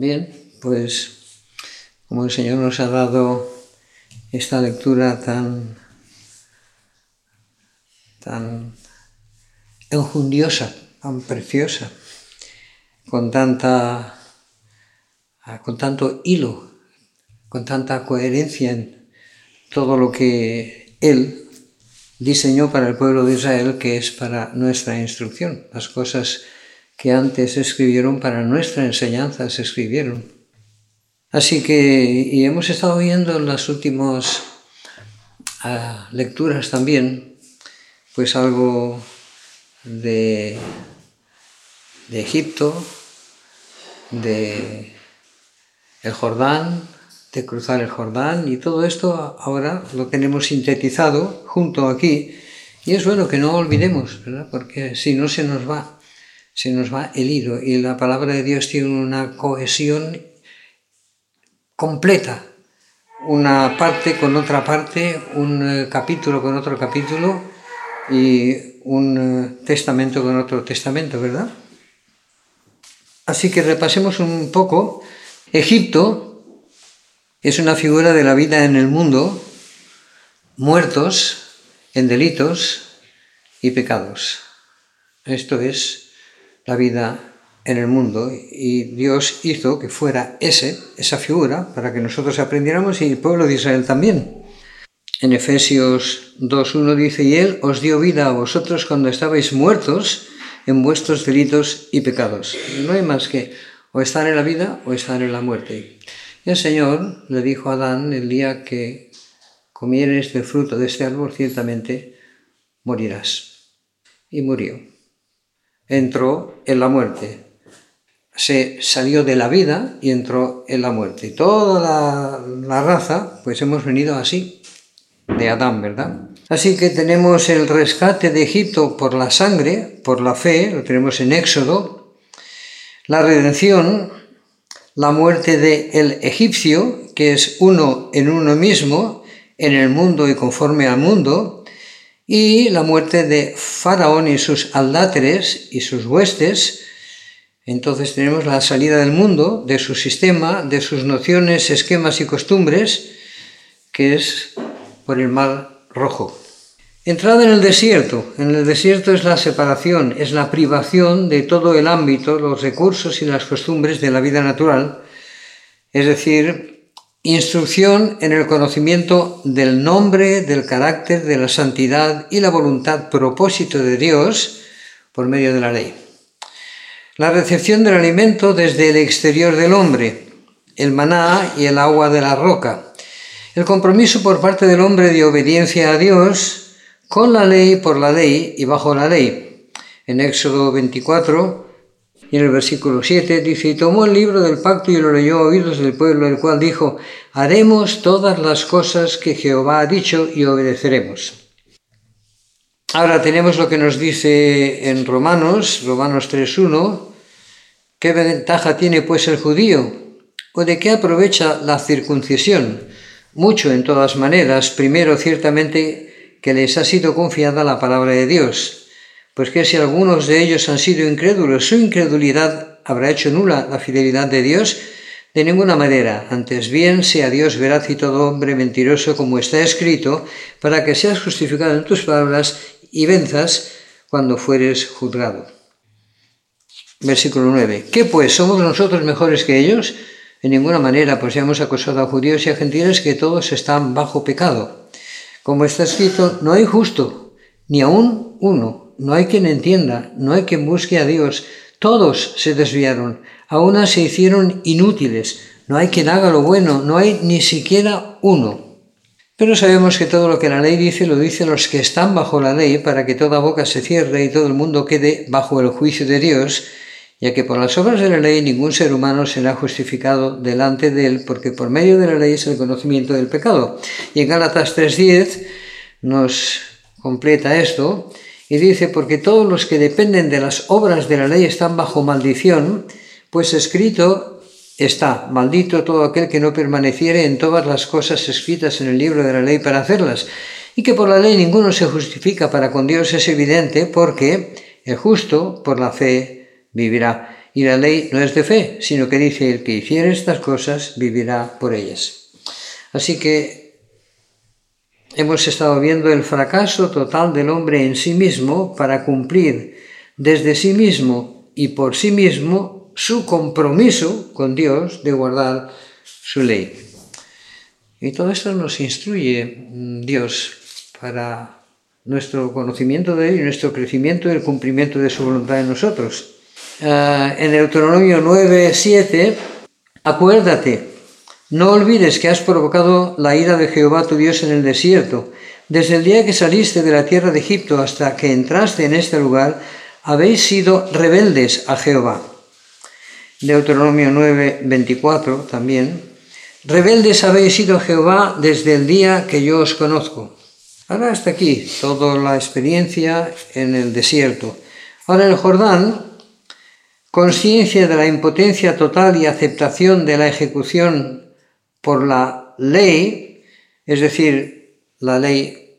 Bien, pues como el Señor nos ha dado esta lectura tan enjundiosa, tan preciosa, con tanto hilo, con tanta coherencia en todo lo que Él diseñó para el pueblo de Israel, que es para nuestra instrucción. Las cosas que antes se escribieron para nuestra enseñanza se escribieron. Así que, y hemos estado viendo en las últimas lecturas también, pues algo de Egipto, de el Jordán, de cruzar el Jordán, y todo esto ahora lo tenemos sintetizado junto aquí, y es bueno que no olvidemos, ¿verdad? Porque si no se nos va el hilo, y la palabra de Dios tiene una cohesión completa, una parte con otra parte, un capítulo con otro capítulo y un testamento con otro testamento, ¿verdad? Así que repasemos un poco. Egipto es una figura de la vida en el mundo, muertos en delitos y pecados. Esto es la vida en el mundo, y Dios hizo que fuera esa figura para que nosotros aprendiéramos, y el pueblo de Israel también. En Efesios 2:1 dice: y Él os dio vida a vosotros cuando estabais muertos en vuestros delitos y pecados. No hay más que o estar en la vida o estar en la muerte. Y el Señor le dijo a Adán: el día que comieres del fruto de este árbol, ciertamente morirás. Y murió. Entró en la muerte. Se salió de la vida y entró en la muerte. Y toda la raza, pues hemos venido así, de Adán, ¿verdad? Así que tenemos el rescate de Egipto por la sangre, por la fe, lo tenemos en Éxodo, la redención, la muerte del egipcio, que es uno en uno mismo, en el mundo y conforme al mundo, y la muerte de Faraón y sus aldáteres y sus huestes. Entonces tenemos la salida del mundo, de su sistema, de sus nociones, esquemas y costumbres, que es por el mar Rojo. Entrada en el desierto. En el desierto es la separación, es la privación de todo el ámbito, los recursos y las costumbres de la vida natural, es decir, instrucción en el conocimiento del nombre, del carácter, de la santidad y la voluntad, propósito de Dios por medio de la ley. La recepción del alimento desde el exterior del hombre, el maná y el agua de la roca. El compromiso por parte del hombre de obediencia a Dios con la ley, por la ley y bajo la ley. En Éxodo 24 y en el versículo 7 dice: y tomó el libro del pacto y lo leyó a oídos del pueblo, el cual dijo: haremos todas las cosas que Jehová ha dicho y obedeceremos. Ahora tenemos lo que nos dice en Romanos 3:1, ¿qué ventaja tiene pues el judío? ¿O de qué aprovecha la circuncisión? Mucho en todas maneras. Primero, ciertamente, que les ha sido confiada la palabra de Dios, pues que si algunos de ellos han sido incrédulos, su incredulidad habrá hecho nula la fidelidad de Dios. De ninguna manera, antes bien sea Dios veraz y todo hombre mentiroso, como está escrito, para que seas justificado en tus palabras y venzas cuando fueres juzgado. Versículo 9. ¿Qué pues? ¿Somos nosotros mejores que ellos? En ninguna manera, pues ya hemos acusado a judíos y a gentiles que todos están bajo pecado. Como está escrito: no hay justo, ni aun uno, no hay quien entienda, no hay quien busque a Dios. Todos se desviaron, a una se hicieron inútiles, no hay quien haga lo bueno, no hay ni siquiera uno. Pero sabemos que todo lo que la ley dice, lo dicen los que están bajo la ley, para que toda boca se cierre y todo el mundo quede bajo el juicio de Dios, ya que por las obras de la ley ningún ser humano será justificado delante de él, porque por medio de la ley es el conocimiento del pecado. Y en Gálatas 3:10 nos completa esto, y dice: porque todos los que dependen de las obras de la ley están bajo maldición, pues escrito está: maldito todo aquel que no permaneciere en todas las cosas escritas en el libro de la ley para hacerlas. Y que por la ley ninguno se justifica para con Dios es evidente, porque el justo por la fe vivirá. Y la ley no es de fe, sino que dice: el que hiciere estas cosas vivirá por ellas. Así que hemos estado viendo el fracaso total del hombre en sí mismo para cumplir desde sí mismo y por sí mismo su compromiso con Dios de guardar su ley. Y todo esto nos instruye Dios para nuestro conocimiento de Él y nuestro crecimiento y el cumplimiento de su voluntad en nosotros. En Deuteronomio 9:7, acuérdate, no olvides que has provocado la ira de Jehová tu Dios en el desierto. Desde el día que saliste de la tierra de Egipto hasta que entraste en este lugar, habéis sido rebeldes a Jehová. Deuteronomio 9:24 también. Rebeldes habéis sido a Jehová desde el día que yo os conozco. Ahora hasta aquí, toda la experiencia en el desierto. Ahora el Jordán, conciencia de la impotencia total y aceptación de la ejecución por la ley, es decir, la ley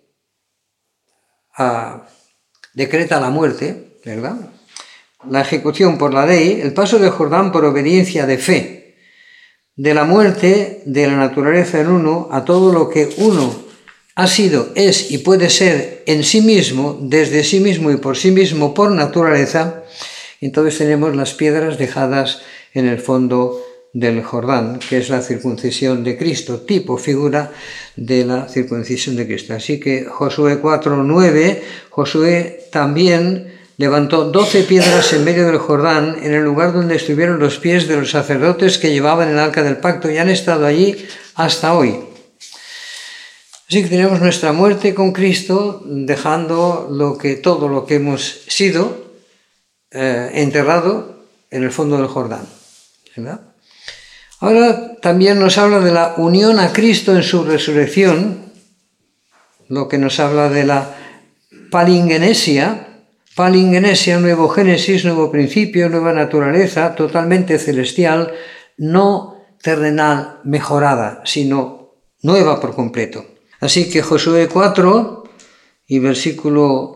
decreta la muerte, ¿verdad? La ejecución por la ley, el paso del Jordán por obediencia de fe, de la muerte de la naturaleza en uno a todo lo que uno ha sido, es y puede ser en sí mismo, desde sí mismo y por sí mismo por naturaleza. Entonces tenemos las piedras dejadas en el fondo del Jordán, que es la circuncisión de Cristo, tipo, figura de la circuncisión de Cristo. Así que Josué 4:9, Josué también levantó 12 piedras en medio del Jordán, en el lugar donde estuvieron los pies de los sacerdotes que llevaban el arca del pacto y han estado allí hasta hoy. Así que tenemos nuestra muerte con Cristo, dejando todo lo que hemos sido enterrado en el fondo del Jordán, ¿verdad? Ahora también nos habla de la unión a Cristo en su resurrección, lo que nos habla de la palingenesia, nuevo génesis, nuevo principio, nueva naturaleza, totalmente celestial, no terrenal mejorada, sino nueva por completo. Así que Josué 4 y versículo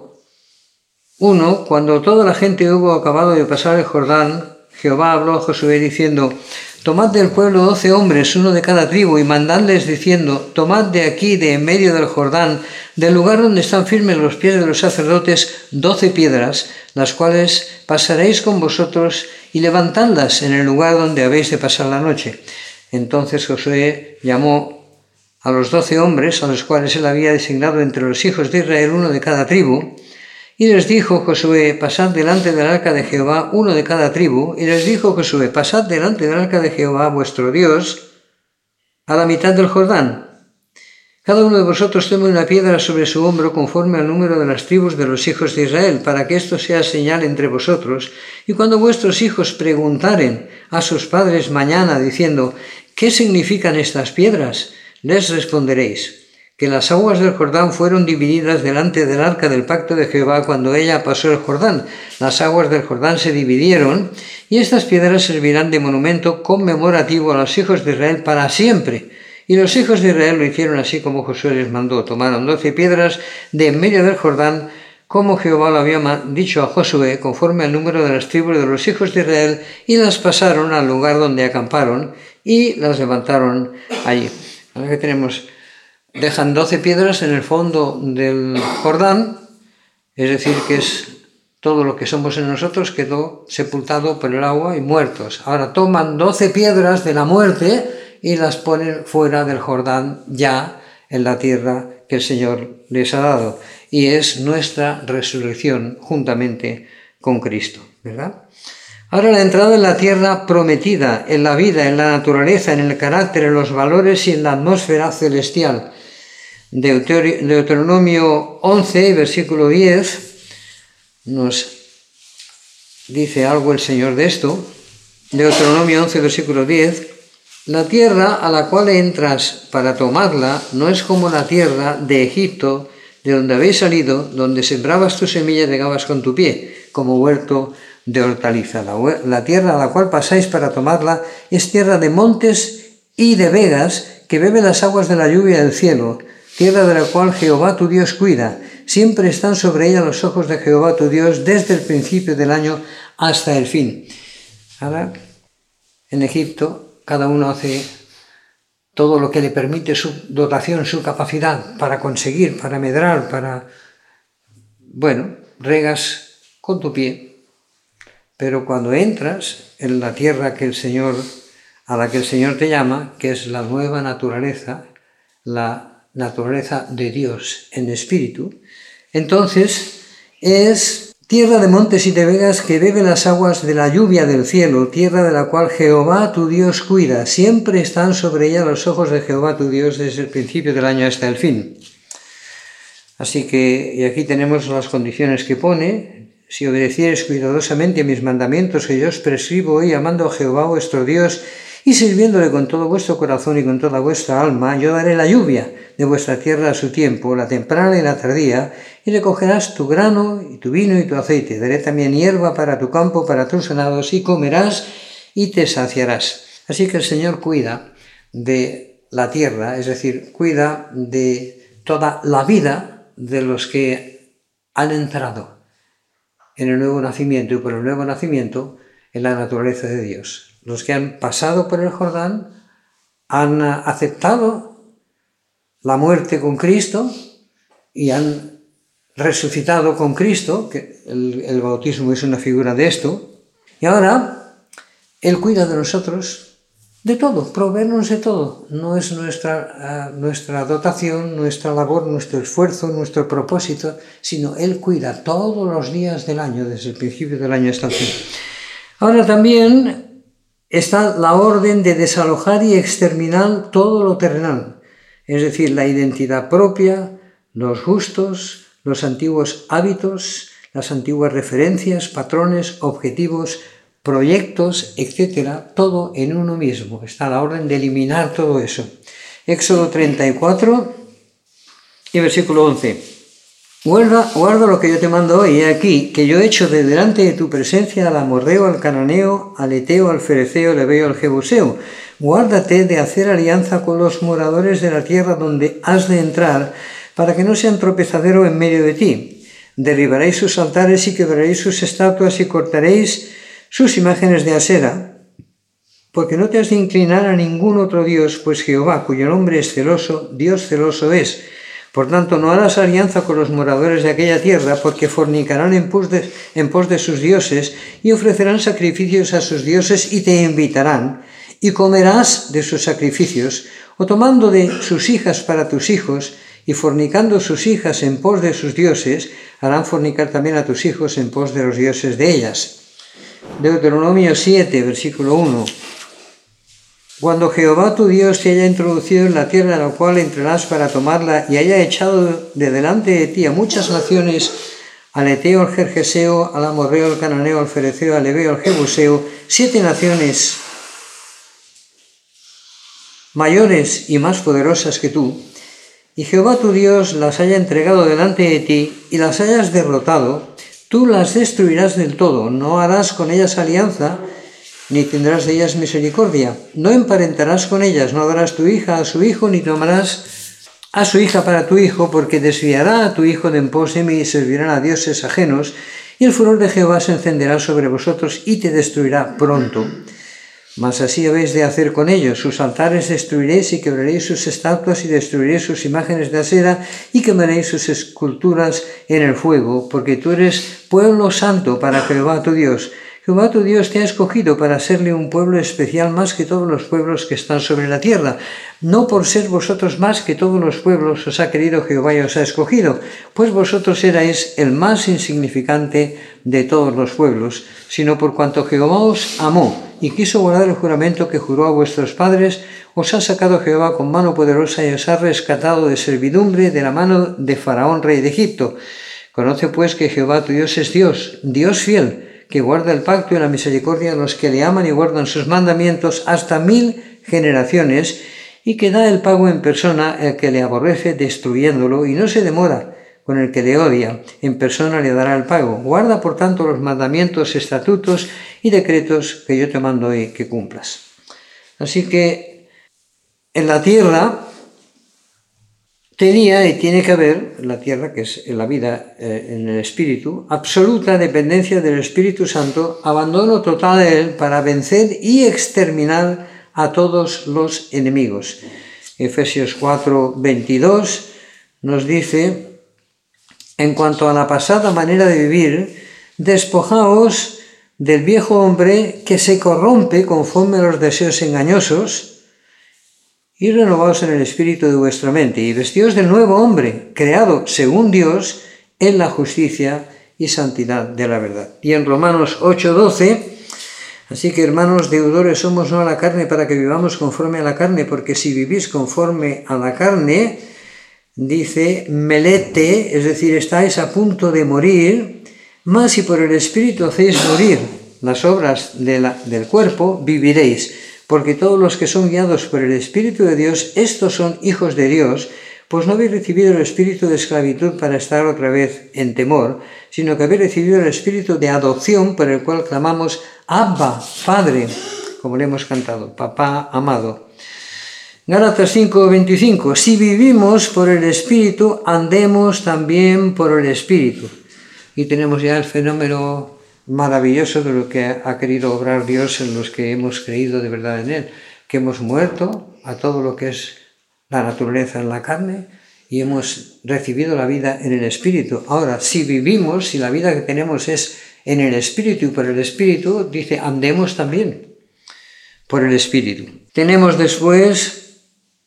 1, cuando toda la gente hubo acabado de pasar el Jordán, Jehová habló a Josué diciendo: tomad del pueblo 12 hombres, uno de cada tribu, y mandadles diciendo: tomad de aquí, de en medio del Jordán, del lugar donde están firmes los pies de los sacerdotes, 12 piedras, las cuales pasaréis con vosotros, y levantadlas en el lugar donde habéis de pasar la noche. Entonces Josué llamó a los 12 hombres, a los cuales él había designado entre los hijos de Israel, uno de cada tribu, y les dijo Josué: pasad delante del arca de Jehová, uno de cada tribu. Y les dijo Josué: pasad delante del arca de Jehová, vuestro Dios, a la mitad del Jordán. Cada uno de vosotros tome una piedra sobre su hombro conforme al número de las tribus de los hijos de Israel, para que esto sea señal entre vosotros. Y cuando vuestros hijos preguntaren a sus padres mañana, diciendo: ¿qué significan estas piedras?, les responderéis: que las aguas del Jordán fueron divididas delante del arca del pacto de Jehová cuando ella pasó el Jordán. Las aguas del Jordán se dividieron, y estas piedras servirán de monumento conmemorativo a los hijos de Israel para siempre. Y los hijos de Israel lo hicieron así como Josué les mandó. Tomaron 12 piedras de en medio del Jordán, como Jehová lo había dicho a Josué, conforme al número de las tribus de los hijos de Israel, y las pasaron al lugar donde acamparon, y las levantaron allí. Ahora que dejan 12 piedras en el fondo del Jordán, es decir, que es todo lo que somos en nosotros, quedó sepultado por el agua y muertos. Ahora toman 12 piedras de la muerte y las ponen fuera del Jordán, ya en la tierra que el Señor les ha dado. Y es nuestra resurrección juntamente con Cristo, ¿verdad? Ahora la entrada en la tierra prometida, en la vida, en la naturaleza, en el carácter, en los valores y en la atmósfera celestial. Deuteronomio 11, versículo 10, nos dice algo el Señor de esto. Deuteronomio 11, versículo 10, la tierra a la cual entras para tomarla no es como la tierra de Egipto, de donde habéis salido, donde sembrabas tu semilla y regabas con tu pie, como huerto de hortaliza. La tierra a la cual pasáis para tomarla es tierra de montes y de vegas, que bebe las aguas de la lluvia del cielo, tierra de la cual Jehová tu Dios cuida. Siempre están sobre ella los ojos de Jehová tu Dios desde el principio del año hasta el fin. Ahora, en Egipto, cada uno hace todo lo que le permite su dotación, su capacidad para conseguir, para medrar, regas con tu pie. Pero cuando entras en la tierra a la que el Señor te llama, que es la nueva naturaleza, la naturaleza de Dios en espíritu, entonces es tierra de montes y de vegas que bebe las aguas de la lluvia del cielo, tierra de la cual Jehová tu Dios cuida. Siempre están sobre ella los ojos de Jehová tu Dios desde el principio del año hasta el fin. Así que, y aquí tenemos las condiciones que pone: si obedeciereis cuidadosamente a mis mandamientos que yo os prescribo hoy, amando a Jehová vuestro Dios y sirviéndole con todo vuestro corazón y con toda vuestra alma, yo daré la lluvia de vuestra tierra a su tiempo, la temprana y la tardía, y recogerás tu grano y tu vino y tu aceite. Daré también hierba para tu campo, para tus ganados, y comerás y te saciarás. Así que el Señor cuida de la tierra, es decir, cuida de toda la vida de los que han entrado en el nuevo nacimiento y por el nuevo nacimiento en la naturaleza de Dios. Los que han pasado por el Jordán han aceptado la muerte con Cristo y han resucitado con Cristo, que el bautismo es una figura de esto, y ahora Él cuida de nosotros de todo, proveernos de todo. No es nuestra dotación, nuestra labor, nuestro esfuerzo, nuestro propósito, sino Él cuida todos los días del año, desde el principio del año hasta el fin. Ahora también está la orden de desalojar y exterminar todo lo terrenal, es decir, la identidad propia, los gustos, los antiguos hábitos, las antiguas referencias, patrones, objetivos, proyectos, etcétera, todo en uno mismo. Está la orden de eliminar todo eso. Éxodo 34 y versículo 11. Guarda lo que yo te mando hoy, he aquí, que yo he hecho de delante de tu presencia al amorreo, al cananeo, al eteo, al fereceo, al heveo, al jebuseo. Guárdate de hacer alianza con los moradores de la tierra donde has de entrar, para que no sean tropezadero en medio de ti. Derribaréis sus altares y quebraréis sus estatuas y cortaréis sus imágenes de Asera, porque no te has de inclinar a ningún otro Dios, pues Jehová, cuyo nombre es celoso, Dios celoso es. Por tanto, no harás alianza con los moradores de aquella tierra, porque fornicarán en pos de sus dioses y ofrecerán sacrificios a sus dioses y te invitarán, y comerás de sus sacrificios, o tomando de sus hijas para tus hijos, y fornicando sus hijas en pos de sus dioses, harán fornicar también a tus hijos en pos de los dioses de ellas. Deuteronomio 7, versículo 1. Cuando Jehová tu Dios te haya introducido en la tierra a la cual entrarás para tomarla y haya echado de delante de ti a muchas naciones, al eteo, al jerjeseo, al amorreo, al cananeo, al fereceo, al heveo, al jebuseo, 7 naciones mayores y más poderosas que tú, y Jehová tu Dios las haya entregado delante de ti y las hayas derrotado, tú las destruirás del todo, no harás con ellas alianza, ni tendrás de ellas misericordia. No emparentarás con ellas, no darás tu hija a su hijo, ni tomarás a su hija para tu hijo, porque desviará a tu hijo de en pos de mí y servirán a dioses ajenos, y el furor de Jehová se encenderá sobre vosotros y te destruirá pronto. Mas así habéis de hacer con ellos. Sus altares destruiréis y quebraréis sus estatuas y destruiréis sus imágenes de Asera y quemaréis sus esculturas en el fuego, porque tú eres pueblo santo para Jehová tu Dios. Jehová tu Dios te ha escogido para serle un pueblo especial más que todos los pueblos que están sobre la tierra. No por ser vosotros más que todos los pueblos os ha querido Jehová y os ha escogido, pues vosotros erais el más insignificante de todos los pueblos, sino por cuanto Jehová os amó y quiso guardar el juramento que juró a vuestros padres, os ha sacado Jehová con mano poderosa y os ha rescatado de servidumbre de la mano de Faraón, rey de Egipto. Conoce pues que Jehová tu Dios es Dios, Dios fiel, que guarda el pacto y la misericordia a los que le aman y guardan sus mandamientos hasta 1000 generaciones, y que da el pago en persona al que le aborrece destruyéndolo, y no se demora con el que le odia, en persona le dará el pago. Guarda por tanto los mandamientos, estatutos y decretos que yo te mando hoy que cumplas. Así que en la tierra tenía y tiene que haber, la tierra, que es la vida en el Espíritu, absoluta dependencia del Espíritu Santo, abandono total de Él para vencer y exterminar a todos los enemigos. Efesios 4:22 nos dice: en cuanto a la pasada manera de vivir, despojaos del viejo hombre que se corrompe conforme a los deseos engañosos, y renovaos en el espíritu de vuestra mente, y vestíos del nuevo hombre, creado según Dios, en la justicia y santidad de la verdad. Y en Romanos 8:12, así que hermanos, deudores somos no a la carne para que vivamos conforme a la carne, porque si vivís conforme a la carne, dice, melete, es decir, estáis a punto de morir, mas si por el espíritu hacéis morir las obras del cuerpo, viviréis. Porque todos los que son guiados por el Espíritu de Dios, estos son hijos de Dios, pues no habéis recibido el espíritu de esclavitud para estar otra vez en temor, sino que habéis recibido el espíritu de adopción por el cual clamamos, Abba, Padre, como le hemos cantado, Papá amado. Gálatas 5:25, si vivimos por el Espíritu, andemos también por el Espíritu. Y tenemos ya el fenómeno maravilloso de lo que ha querido obrar Dios en los que hemos creído de verdad en Él, que hemos muerto a todo lo que es la naturaleza en la carne y hemos recibido la vida en el Espíritu. Ahora, si vivimos, si la vida que tenemos es en el Espíritu y por el Espíritu, dice, andemos también por el Espíritu. Tenemos después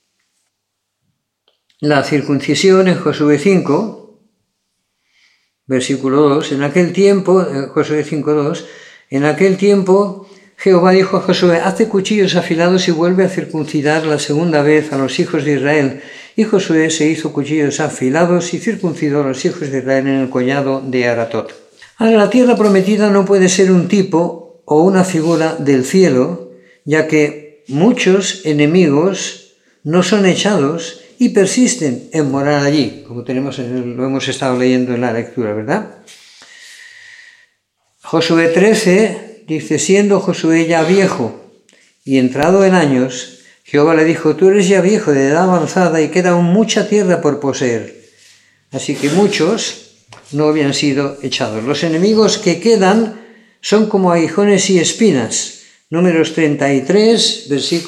la circuncisión en Josué 5, versículo 2, en aquel tiempo, Josué 5:2, en aquel tiempo Jehová dijo a Josué, hace cuchillos afilados y vuelve a circuncidar la segunda vez a los hijos de Israel. Y Josué se hizo cuchillos afilados y circuncidó a los hijos de Israel en el collado de Aratot. Ahora, la tierra prometida no puede ser un tipo o una figura del cielo, ya que muchos enemigos no son echados y persisten en morar allí, como lo hemos estado leyendo en la lectura, ¿verdad? Josué 13 dice, siendo Josué ya viejo y entrado en años, Jehová le dijo, tú eres ya viejo de edad avanzada y queda aún mucha tierra por poseer. Así que muchos no habían sido echados. Los enemigos que quedan son como aguijones y espinas. Números 33,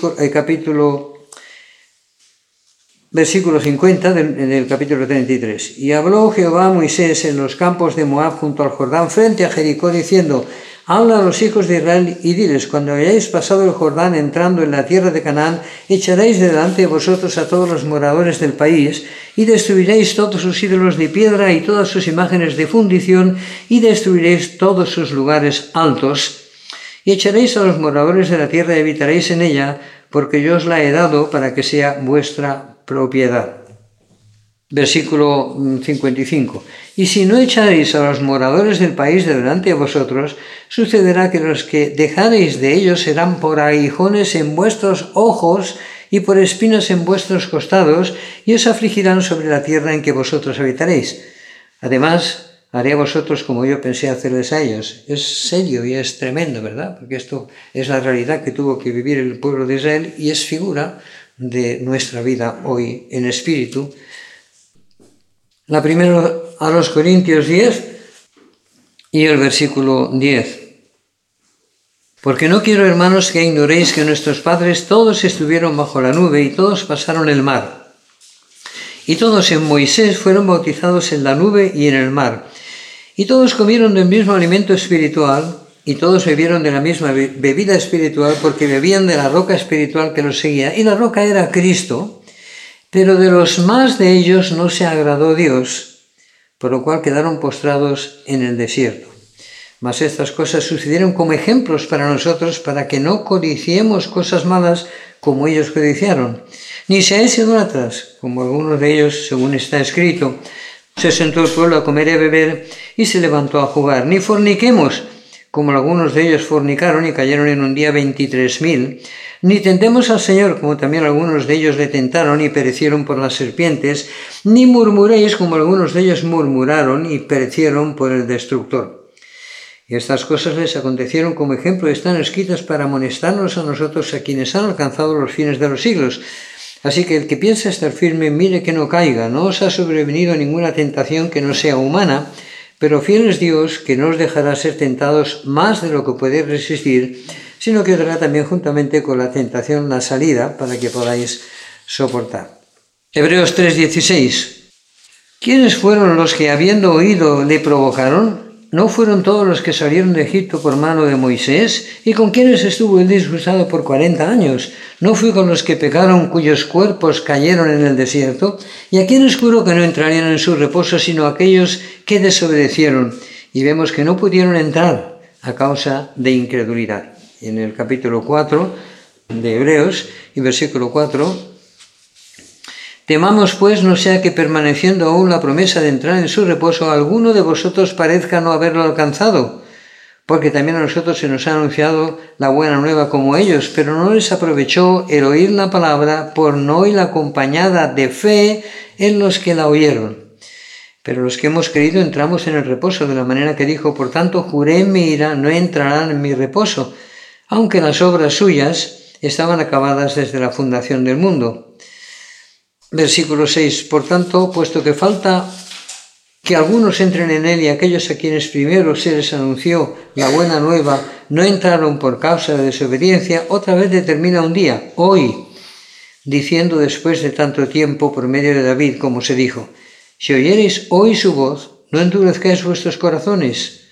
versículo 50 del capítulo 33. Y habló Jehová a Moisés en los campos de Moab junto al Jordán frente a Jericó diciendo, habla a los hijos de Israel y diles, cuando hayáis pasado el Jordán entrando en la tierra de Canaán, echaréis delante de vosotros a todos los moradores del país y destruiréis todos sus ídolos de piedra y todas sus imágenes de fundición y destruiréis todos sus lugares altos y echaréis a los moradores de la tierra y habitaréis en ella, porque yo os la he dado para que sea vuestra propiedad. Versículo 55. Y si no echaréis a los moradores del país de delante de vosotros, sucederá que los que dejaréis de ellos serán por aguijones en vuestros ojos y por espinas en vuestros costados, y os afligirán sobre la tierra en que vosotros habitaréis. Además, haré a vosotros como yo pensé hacerles a ellos. Es serio y es tremendo, ¿verdad? Porque esto es la realidad que tuvo que vivir el pueblo de Israel y es figura de nuestra vida hoy en espíritu. La primera a los Corintios 10 y el versículo 10. Porque no quiero, hermanos, que ignoréis que nuestros padres todos estuvieron bajo la nube y todos pasaron el mar. Y todos en Moisés fueron bautizados en la nube y en el mar. Y todos comieron del mismo alimento espiritual y todos bebieron de la misma bebida espiritual porque bebían de la roca espiritual que los seguía. Y la roca era Cristo, pero de los más de ellos no se agradó Dios, por lo cual quedaron postrados en el desierto. Mas estas cosas sucedieron como ejemplos para nosotros, para que no codiciemos cosas malas como ellos codiciaron, ni seáis idólatras, como algunos de ellos, según está escrito. Se sentó el pueblo a comer y a beber, y se levantó a jugar. Ni forniquemos, como algunos de ellos fornicaron y cayeron en un día 23.000. Ni tentemos al Señor, como también algunos de ellos le tentaron y perecieron por las serpientes. Ni murmuréis, como algunos de ellos murmuraron y perecieron por el destructor. Y estas cosas les acontecieron como ejemplo y están escritas para amonestarnos a nosotros, a quienes han alcanzado los fines de los siglos. Así que el que piensa estar firme, mire que no caiga. No os ha sobrevenido ninguna tentación que no sea humana, pero fiel es Dios, que no os dejará ser tentados más de lo que podéis resistir, sino que os dará también juntamente con la tentación la salida para que podáis soportar. Hebreos 3:16. ¿Quiénes fueron los que, habiendo oído, le provocaron? ¿No fueron todos los que salieron de Egipto por mano de Moisés? ¿Y con quiénes estuvo él disgustado por 40 años? ¿No fue con los que pecaron, cuyos cuerpos cayeron en el desierto? ¿Y a quiénes juró que no entrarían en su reposo, sino aquellos que desobedecieron? Y vemos que no pudieron entrar a causa de incredulidad. En el capítulo 4 de Hebreos, y versículo 4, temamos pues no sea que permaneciendo aún la promesa de entrar en su reposo, alguno de vosotros parezca no haberlo alcanzado, porque también a nosotros se nos ha anunciado la buena nueva como ellos, pero no les aprovechó el oír la palabra por no ir acompañada de fe en los que la oyeron. Pero los que hemos creído entramos en el reposo, de la manera que dijo, por tanto juré en mi ira, no entrarán en mi reposo, aunque las obras suyas estaban acabadas desde la fundación del mundo. Versículo 6. Por tanto, puesto que falta que algunos entren en él y aquellos a quienes primero se les anunció la buena nueva no entraron por causa de desobediencia, otra vez determina un día, hoy, diciendo después de tanto tiempo por medio de David, como se dijo, si oyereis hoy su voz, no endurezcáis vuestros corazones.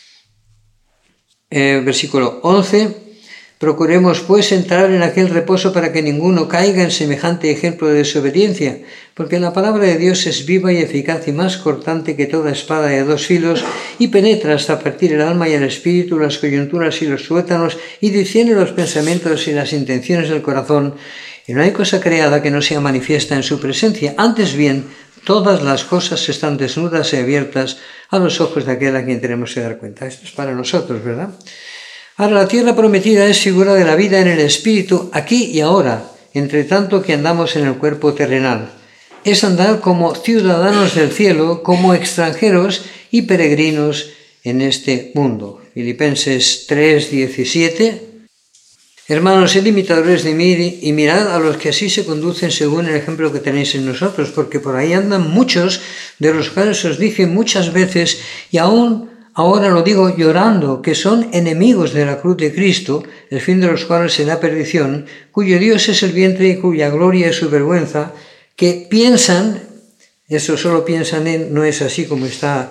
Versículo 11. Procuremos pues entrar en aquel reposo para que ninguno caiga en semejante ejemplo de desobediencia, porque la palabra de Dios es viva y eficaz y más cortante que toda espada de dos filos, y penetra hasta partir el alma y el espíritu, las coyunturas y los tuétanos, y discierne los pensamientos y las intenciones del corazón. Y no hay cosa creada que no sea manifiesta en su presencia. Antes bien, todas las cosas están desnudas y abiertas a los ojos de aquel a quien tenemos que dar cuenta. Esto es para nosotros, ¿verdad? Ahora, la tierra prometida es figura de la vida en el espíritu, aquí y ahora, entre tanto que andamos en el cuerpo terrenal. Es andar como ciudadanos del cielo, como extranjeros y peregrinos en este mundo. Filipenses 3:17. Hermanos, sed imitadores de mí y mirad a los que así se conducen según el ejemplo que tenéis en nosotros, porque por ahí andan muchos, de los cuales os dije muchas veces, y aún ahora lo digo llorando, que son enemigos de la cruz de Cristo, el fin de los cuales será perdición, cuyo Dios es el vientre y cuya gloria es su vergüenza, que piensan, eso solo piensan en, no es así como está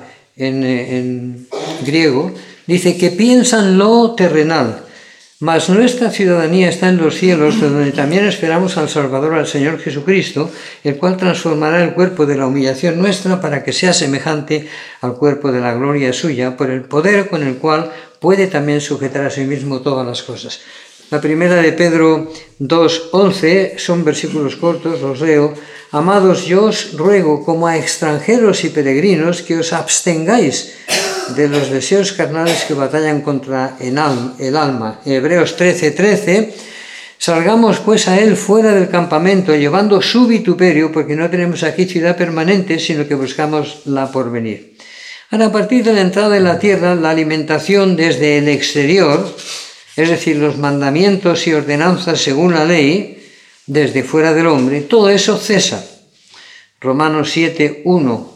en griego, dice que piensan lo terrenal, mas nuestra ciudadanía está en los cielos, de donde también esperamos al Salvador, al Señor Jesucristo, el cual transformará el cuerpo de la humillación nuestra para que sea semejante al cuerpo de la gloria suya, por el poder con el cual puede también sujetar a sí mismo todas las cosas. La primera de Pedro 2:11 son versículos cortos, los leo. Amados, yo os ruego, como a extranjeros y peregrinos, que os abstengáis de los deseos carnales que batallan contra el alma. Hebreos 13:13. Salgamos pues a él fuera del campamento, llevando su vituperio, porque no tenemos aquí ciudad permanente, sino que buscamos la porvenir. Ahora, a partir de la entrada en la tierra, la alimentación desde el exterior, es decir, los mandamientos y ordenanzas según la ley, desde fuera del hombre, todo eso cesa. Romanos 7:1.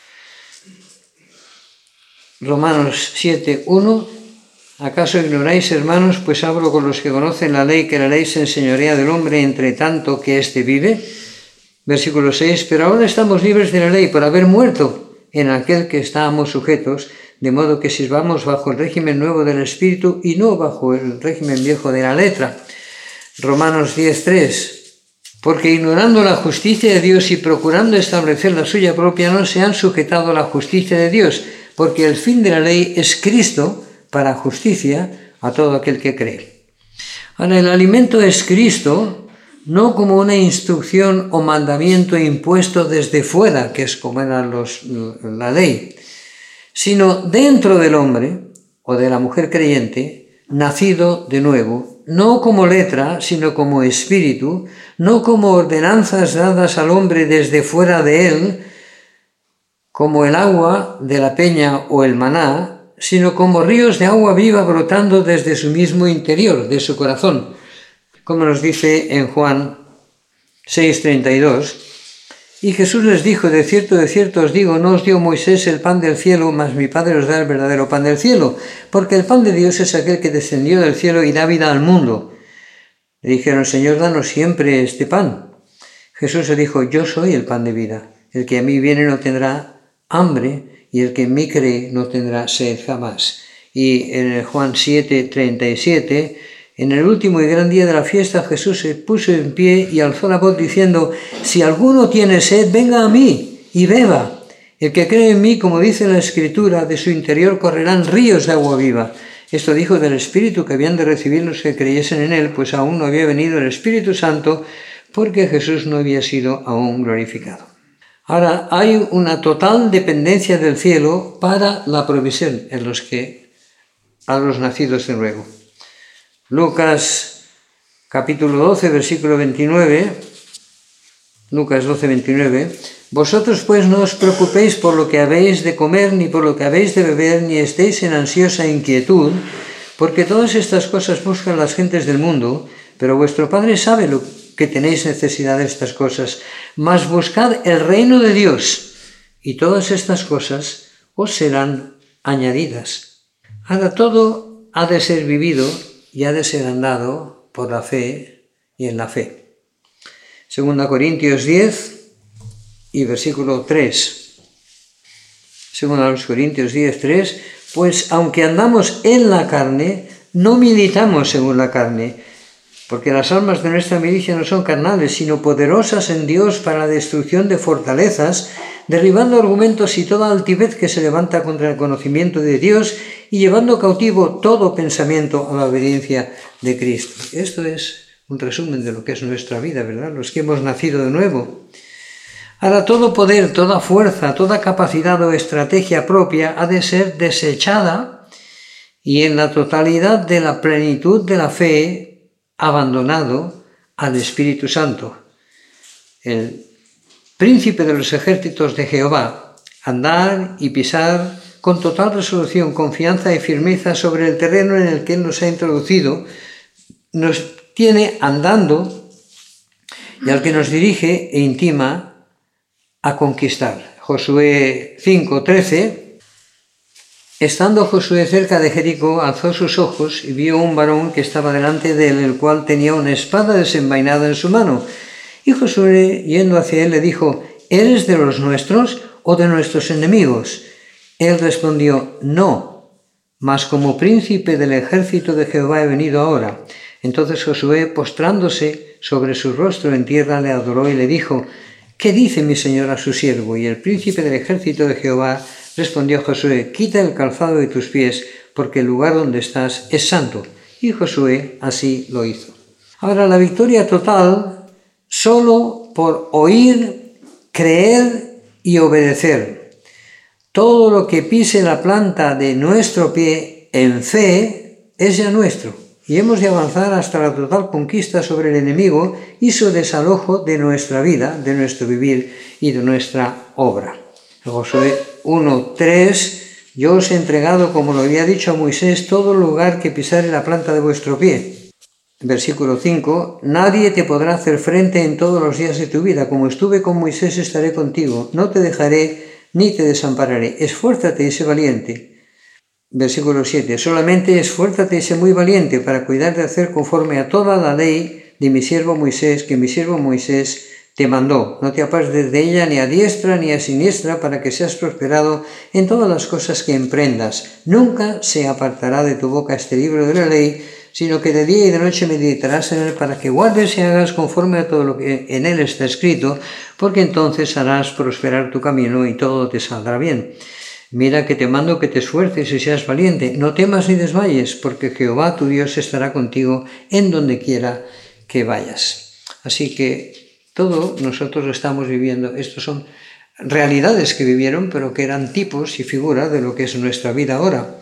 Romanos 7:1. ¿Acaso ignoráis, hermanos, pues hablo con los que conocen la ley, que la ley se enseñorea del hombre entre tanto que éste vive? Versículo 6. Pero ahora estamos libres de la ley por haber muerto en aquel que estábamos sujetos, de modo que sirvamos bajo el régimen nuevo del Espíritu y no bajo el régimen viejo de la letra. Romanos 10:3. Porque ignorando la justicia de Dios y procurando establecer la suya propia, no se han sujetado a la justicia de Dios, porque el fin de la ley es Cristo para justicia a todo aquel que cree. Ahora, el alimento es Cristo, no como una instrucción o mandamiento impuesto desde fuera, que es como era la ley, sino dentro del hombre o de la mujer creyente, nacido de nuevo, no como letra, sino como espíritu, no como ordenanzas dadas al hombre desde fuera de él, como el agua de la peña o el maná, sino como ríos de agua viva brotando desde su mismo interior, de su corazón, como nos dice en Juan 6:32, y Jesús les dijo, de cierto os digo, no os dio Moisés el pan del cielo, mas mi Padre os da el verdadero pan del cielo, porque el pan de Dios es aquel que descendió del cielo y da vida al mundo. Le dijeron, Señor, danos siempre este pan. Jesús le dijo, yo soy el pan de vida, el que a mí viene no tendrá hambre, y el que en mí cree no tendrá sed jamás. Y en Juan 7:37, en el último y gran día de la fiesta, Jesús se puso en pie y alzó la voz diciendo, si alguno tiene sed, venga a mí y beba. El que cree en mí, como dice la Escritura, de su interior correrán ríos de agua viva. Esto dijo del Espíritu que habían de recibir los que creyesen en él, pues aún no había venido el Espíritu Santo, porque Jesús no había sido aún glorificado. Ahora, hay una total dependencia del cielo para la provisión a los nacidos de nuevo. Lucas capítulo 12, versículo 29, Lucas 12, 29, vosotros pues no os preocupéis por lo que habéis de comer, ni por lo que habéis de beber, ni estéis en ansiosa inquietud, porque todas estas cosas buscan las gentes del mundo, pero vuestro Padre sabe lo que tenéis necesidad de estas cosas, mas buscad el reino de Dios, y todas estas cosas os serán añadidas. Ahora todo ha de ser vivido y ha de ser andado por la fe y en la fe. 2 Corintios 10 y versículo 3. 2 Corintios 10, 3. Pues aunque andamos en la carne, no militamos según la carne, porque las armas de nuestra milicia no son carnales, sino poderosas en Dios para la destrucción de fortalezas, derribando argumentos y toda altivez que se levanta contra el conocimiento de Dios y llevando cautivo todo pensamiento a la obediencia de Cristo. Esto es un resumen de lo que es nuestra vida, ¿verdad? Los que hemos nacido de nuevo. Ahora, todo poder, toda fuerza, toda capacidad o estrategia propia ha de ser desechada y en la totalidad de la plenitud de la fe abandonado al Espíritu Santo. El príncipe de los ejércitos de Jehová, andar y pisar con total resolución, confianza y firmeza sobre el terreno en el que Él nos ha introducido, nos tiene andando y al que nos dirige e intima a conquistar. Josué 5:13. Estando Josué cerca de Jericó, alzó sus ojos y vio un varón que estaba delante de él, el cual tenía una espada desenvainada en su mano. Y Josué, yendo hacia él, le dijo, ¿eres de los nuestros o de nuestros enemigos? Él respondió, no, mas como príncipe del ejército de Jehová he venido ahora. Entonces Josué, postrándose sobre su rostro en tierra, le adoró y le dijo, ¿qué dice mi señor a su siervo? Y el príncipe del ejército de Jehová respondió Josué, quita el calzado de tus pies, porque el lugar donde estás es santo. Y Josué así lo hizo. Ahora, la victoria total solo por oír, creer y obedecer. Todo lo que pise la planta de nuestro pie en fe es ya nuestro. Y hemos de avanzar hasta la total conquista sobre el enemigo y su desalojo de nuestra vida, de nuestro vivir y de nuestra obra. Josué 1:3, yo os he entregado, como lo había dicho a Moisés, todo lugar que pisare la planta de vuestro pie. Versículo 5, nadie te podrá hacer frente en todos los días de tu vida. Como estuve con Moisés, estaré contigo. No te dejaré ni te desampararé. Esfuérzate y sé valiente. Versículo 7, solamente esfuérzate y sé muy valiente para cuidar de hacer conforme a toda la ley de mi siervo Moisés, que mi siervo Moisés te mandó. No te apartes de ella ni a diestra ni a siniestra, para que seas prosperado en todas las cosas que emprendas. Nunca se apartará de tu boca este libro de la ley, sino que de día y de noche meditarás en él, para que guardes y hagas conforme a todo lo que en él está escrito, porque entonces harás prosperar tu camino y todo te saldrá bien. Mira que te mando que te esfuerces y seas valiente. No temas ni desmayes, porque Jehová tu Dios estará contigo en donde quiera que vayas. Así que todo nosotros lo estamos viviendo. Estos son realidades que vivieron, pero que eran tipos y figuras de lo que es nuestra vida ahora.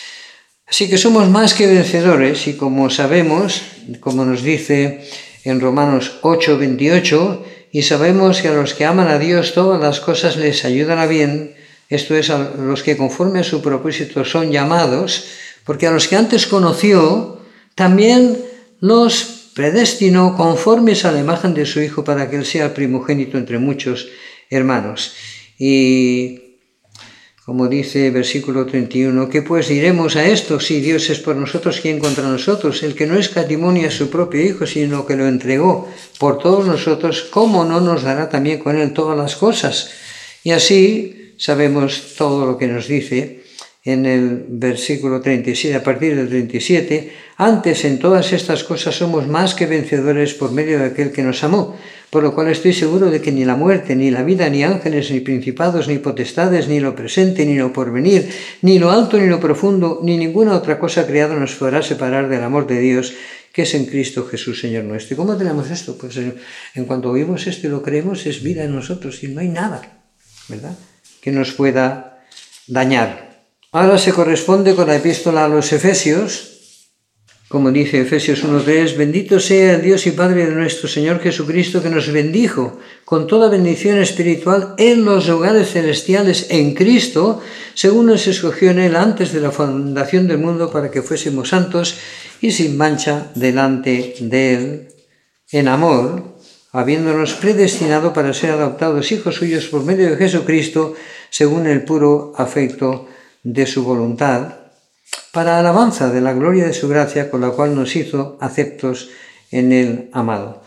Así que somos más que vencedores y como sabemos, como nos dice en Romanos 8:28, y sabemos que a los que aman a Dios todas las cosas les ayudan a bien, esto es, a los que conforme a su propósito son llamados, porque a los que antes conoció también los predestinó conformes a la imagen de su Hijo para que Él sea el primogénito entre muchos hermanos. Y como dice el versículo 31, ¿qué pues diremos a esto? Si Dios es por nosotros, ¿quién contra nosotros? El que no escatimó a su propio Hijo, sino que lo entregó por todos nosotros, ¿cómo no nos dará también con Él todas las cosas? Y así sabemos todo lo que nos dice en el versículo 37, a partir del 37, antes en todas estas cosas somos más que vencedores por medio de aquel que nos amó, por lo cual estoy seguro de que ni la muerte, ni la vida, ni ángeles, ni principados, ni potestades, ni lo presente, ni lo porvenir, ni lo alto, ni lo profundo, ni ninguna otra cosa creada nos podrá separar del amor de Dios, que es en Cristo Jesús, Señor nuestro. ¿Y cómo tenemos esto? Pues en cuanto oímos esto y lo creemos, es vida en nosotros, y no hay nada, ¿verdad?, que nos pueda dañar. Ahora se corresponde con la epístola a los Efesios, como dice Efesios 1:3, bendito sea el Dios y Padre de nuestro Señor Jesucristo, que nos bendijo con toda bendición espiritual en los lugares celestiales en Cristo, según nos escogió en Él antes de la fundación del mundo para que fuésemos santos y sin mancha delante de Él, en amor, habiéndonos predestinado para ser adoptados hijos suyos por medio de Jesucristo, según el puro afecto de su voluntad, para alabanza de la gloria de su gracia, con la cual nos hizo aceptos en el amado.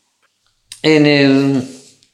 En el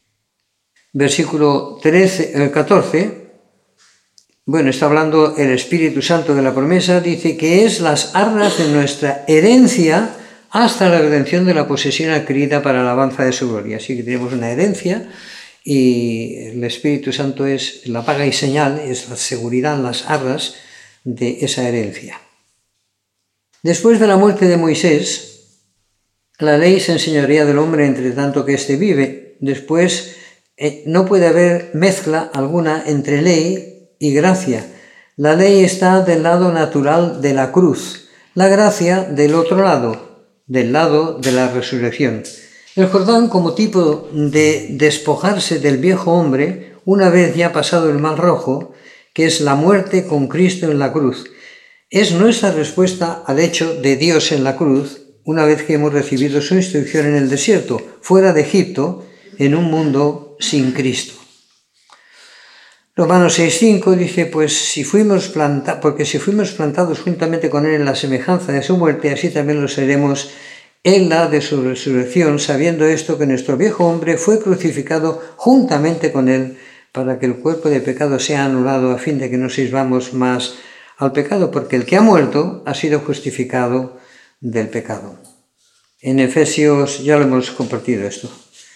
versículo 14, está hablando el Espíritu Santo de la promesa, dice que es las arras de nuestra herencia hasta la redención de la posesión adquirida para alabanza de su gloria. Así que tenemos una herencia, y el Espíritu Santo es la paga y señal, es la seguridad, las arras de esa herencia. Después de la muerte de Moisés, la ley se enseñorea del hombre entre tanto que éste vive. Después no puede haber mezcla alguna entre ley y gracia. La ley está del lado natural de la cruz, la gracia del otro lado, del lado de la resurrección. El Jordán, como tipo de despojarse del viejo hombre, una vez ya pasado el Mar Rojo, que es la muerte con Cristo en la cruz, es nuestra respuesta al hecho de Dios en la cruz, una vez que hemos recibido su instrucción en el desierto, fuera de Egipto, en un mundo sin Cristo. Romanos 6:5 dice, porque si fuimos plantados juntamente con Él en la semejanza de su muerte, así también lo seremos en la de su resurrección, sabiendo esto, que nuestro viejo hombre fue crucificado juntamente con Él, para que el cuerpo de pecado sea anulado, a fin de que no sirvamos más al pecado, porque el que ha muerto ha sido justificado del pecado. En Efesios ya lo hemos compartido esto.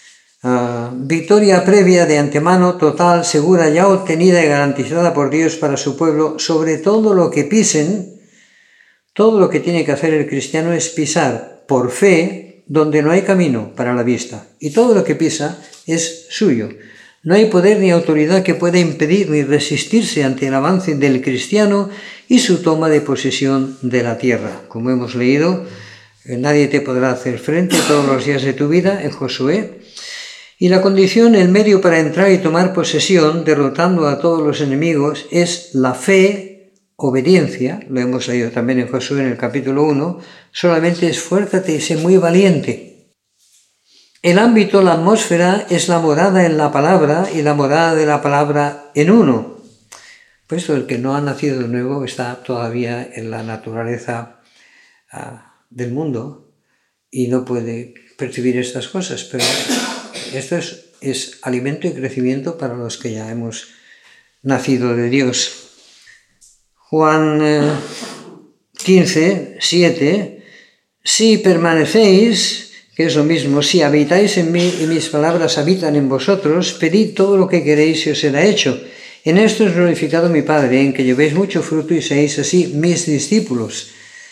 Victoria previa de antemano, total, segura, ya obtenida y garantizada por Dios para su pueblo, sobre todo lo que pisen. Todo lo que tiene que hacer el cristiano es pisar por fe donde no hay camino para la vista, y todo lo que pisa es suyo. No hay poder ni autoridad que pueda impedir ni resistirse ante el avance del cristiano y su toma de posesión de la tierra. Como hemos leído, nadie te podrá hacer frente todos los días de tu vida en Josué. Y la condición, el medio para entrar y tomar posesión, derrotando a todos los enemigos, es la fe, obediencia. Lo hemos leído también en Josué en el capítulo 1, solamente esfuérzate y sé muy valiente. El ámbito, la atmósfera, es la morada en la palabra y la morada de la palabra en uno. Pues el que no ha nacido de nuevo está todavía en la naturaleza del mundo y no puede percibir estas cosas, pero esto es alimento y crecimiento para los que ya hemos nacido de Dios. Juan 15:7, si permanecéis, que es lo mismo, si habitáis en mí y mis palabras habitan en vosotros, pedid todo lo que queréis y os será hecho. En esto es glorificado mi Padre, en que llevéis mucho fruto y seáis así mis discípulos.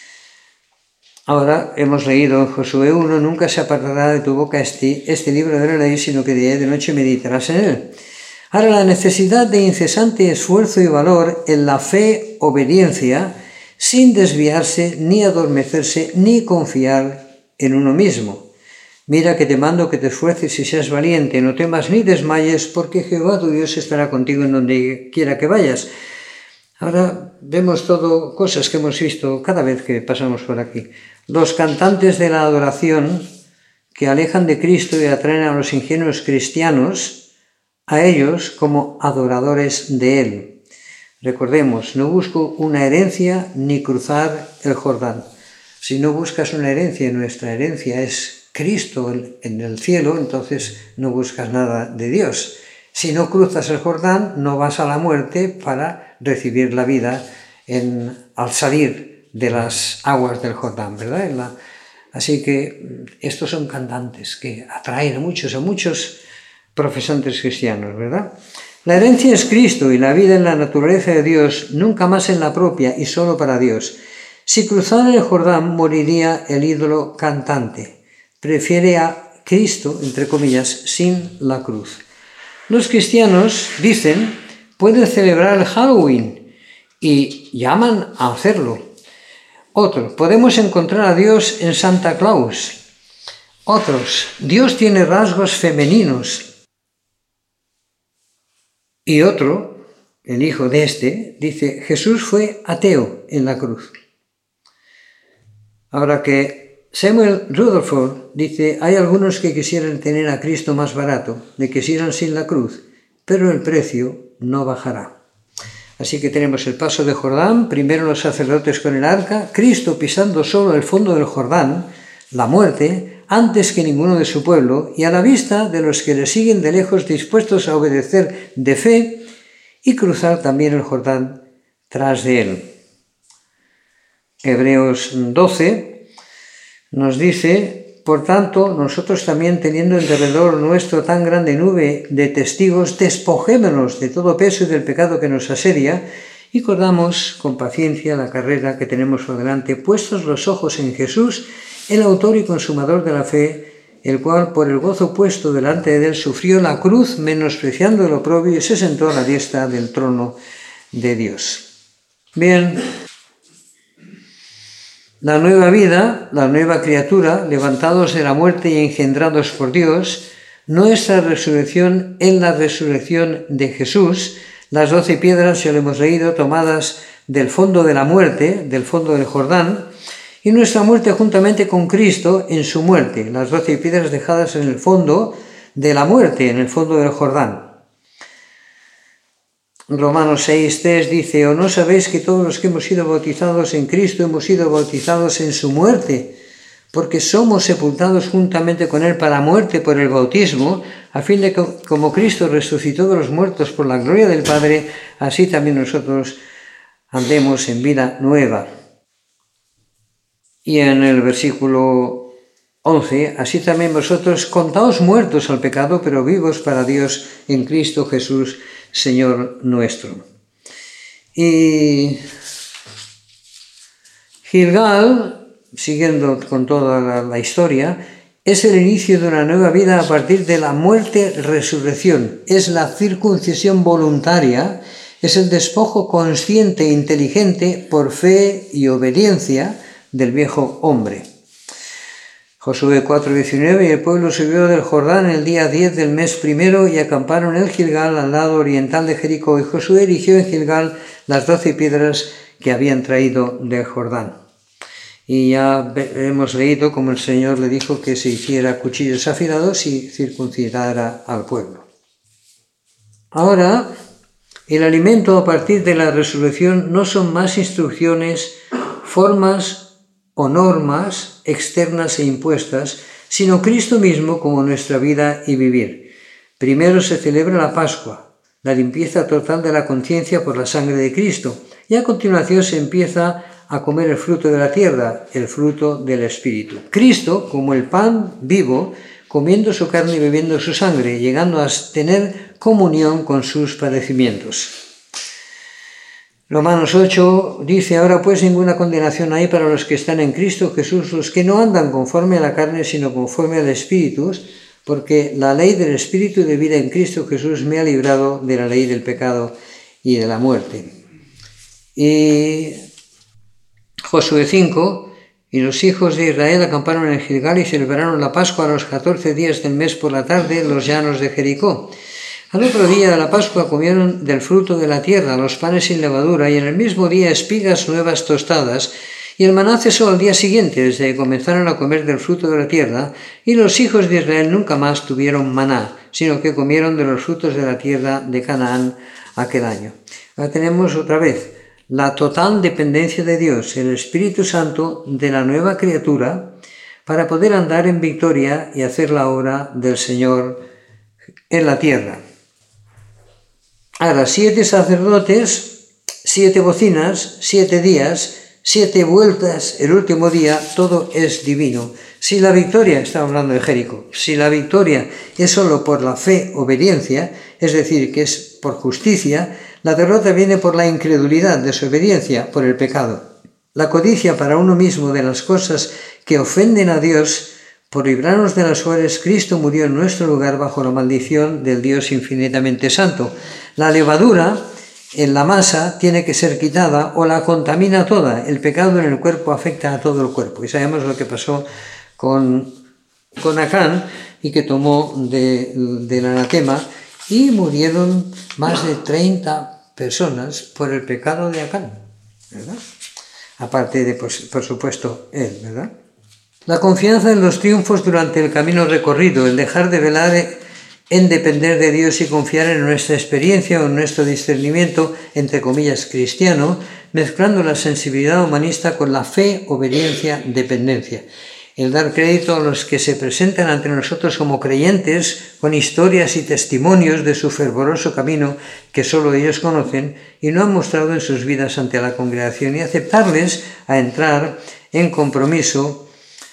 Ahora hemos leído en Josué 1, nunca se apartará de tu boca este libro de la ley, sino que día y de noche meditarás en él. Ahora, la necesidad de incesante esfuerzo y valor en la fe, obediencia, sin desviarse, ni adormecerse, ni confiar en uno mismo. Mira que te mando que te esfuerces y seas valiente, no temas ni desmayes, porque Jehová tu Dios estará contigo en donde quiera que vayas. Ahora vemos todo cosas que hemos visto cada vez que pasamos por aquí. Los cantantes de la adoración que alejan de Cristo y atraen a los ingenuos cristianos, a ellos como adoradores de Él. Recordemos, no busco una herencia ni cruzar el Jordán. Si no buscas una herencia y nuestra herencia es Cristo en el cielo, entonces no buscas nada de Dios. Si no cruzas el Jordán, no vas a la muerte para recibir la vida al salir de las aguas del Jordán, ¿verdad? Así que estos son cantantes que atraen a muchos profesantes cristianos, ¿verdad? La herencia es Cristo y la vida en la naturaleza de Dios, nunca más en la propia y solo para Dios. Si cruzara el Jordán, moriría el ídolo cantante. Prefiere a Cristo, entre comillas, sin la cruz. Los cristianos, dicen, pueden celebrar el Halloween y llaman a hacerlo. Otros, podemos encontrar a Dios en Santa Claus. Otros, Dios tiene rasgos femeninos. Y otro, el hijo de este, dice, Jesús fue ateo en la cruz. Ahora que Samuel Rutherford dice, hay algunos que quisieran tener a Cristo más barato, le quisieran sin la cruz, pero el precio no bajará. Así que tenemos el paso de Jordán, primero los sacerdotes con el arca, Cristo pisando solo el fondo del Jordán, la muerte, antes que ninguno de su pueblo, y a la vista de los que le siguen de lejos dispuestos a obedecer de fe y cruzar también el Jordán tras de él. Hebreos 12 nos dice, por tanto, nosotros también teniendo en derredor nuestro tan grande nube de testigos, despojémonos de todo peso y del pecado que nos asedia y corramos con paciencia la carrera que tenemos por delante, puestos los ojos en Jesús, el autor y consumador de la fe, el cual por el gozo puesto delante de él sufrió la cruz, menospreciando el oprobio y se sentó a la diestra del trono de Dios. Bien, la nueva vida, la nueva criatura, levantados de la muerte y engendrados por Dios, nuestra resurrección en la resurrección de Jesús, las 12 piedras, ya lo hemos leído, tomadas del fondo de la muerte, del fondo del Jordán, y nuestra muerte juntamente con Cristo en su muerte, las 12 piedras dejadas en el fondo de la muerte, en el fondo del Jordán. Romanos 6:3 dice, ¿o no sabéis que todos los que hemos sido bautizados en Cristo hemos sido bautizados en su muerte? Porque somos sepultados juntamente con él para muerte por el bautismo, a fin de que como Cristo resucitó de los muertos por la gloria del Padre, así también nosotros andemos en vida nueva. Y en el versículo 11, así también vosotros contaos muertos al pecado, pero vivos para Dios en Cristo Jesús, Señor nuestro. Y Gilgal, siguiendo con toda la historia, es el inicio de una nueva vida a partir de la muerte-resurrección. Es la circuncisión voluntaria, es el despojo consciente e inteligente por fe y obediencia del viejo hombre. Josué 4:19, y el pueblo subió del Jordán el día 10 del mes primero y acamparon en Gilgal al lado oriental de Jericó, y Josué erigió en Gilgal las 12 piedras que habían traído del Jordán. Y ya hemos leído como el Señor le dijo que se hiciera cuchillos afilados y circuncidara al pueblo. Ahora, el alimento a partir de la resurrección no son más instrucciones, formas o normas externas e impuestas, sino Cristo mismo como nuestra vida y vivir. Primero se celebra la Pascua, la limpieza total de la conciencia por la sangre de Cristo, y a continuación se empieza a comer el fruto de la tierra, el fruto del Espíritu. Cristo, como el pan vivo, comiendo su carne y bebiendo su sangre, llegando a tener comunión con sus padecimientos. Romanos 8 dice, ahora pues ninguna condenación hay para los que están en Cristo Jesús, los que no andan conforme a la carne, sino conforme al Espíritu, porque la ley del Espíritu de vida en Cristo Jesús me ha librado de la ley del pecado y de la muerte. Y Josué 5, y los hijos de Israel acamparon en Gilgal y celebraron la Pascua a los 14 días del mes por la tarde en los llanos de Jericó. Al otro día de la Pascua comieron del fruto de la tierra, los panes sin levadura, y en el mismo día espigas nuevas tostadas, Y el maná cesó al día siguiente, desde que comenzaron a comer del fruto de la tierra, y los hijos de Israel nunca más tuvieron maná, sino que comieron de los frutos de la tierra de Canaán aquel año. Ahora tenemos otra vez la total dependencia de Dios, el Espíritu Santo de la nueva criatura, para poder andar en victoria y hacer la obra del Señor en la tierra. Ahora, 7 sacerdotes, 7 bocinas, 7 días, 7 vueltas, el último día, todo es divino. Si la victoria, estamos hablando de Jericó, si la victoria es solo por la fe, obediencia, es decir, que es por justicia, la derrota viene por la incredulidad, desobediencia, por el pecado. La codicia para uno mismo de las cosas que ofenden a Dios, por librarnos de las cuales Cristo murió en nuestro lugar bajo la maldición del Dios infinitamente santo. La levadura en la masa tiene que ser quitada o la contamina toda. El pecado en el cuerpo afecta a todo el cuerpo. Y sabemos lo que pasó con Acán y que tomó del anatema y murieron más de 30 personas por el pecado de Acán, ¿verdad? Aparte de, pues, por supuesto, él, ¿verdad? La confianza en los triunfos durante el camino recorrido, el dejar de velar en depender de Dios y confiar en nuestra experiencia o en nuestro discernimiento, entre comillas, cristiano, mezclando la sensibilidad humanista con la fe, obediencia, dependencia. El dar crédito a los que se presentan ante nosotros como creyentes, con historias y testimonios de su fervoroso camino que solo ellos conocen y no han mostrado en sus vidas ante la congregación, y aceptarles a entrar en compromiso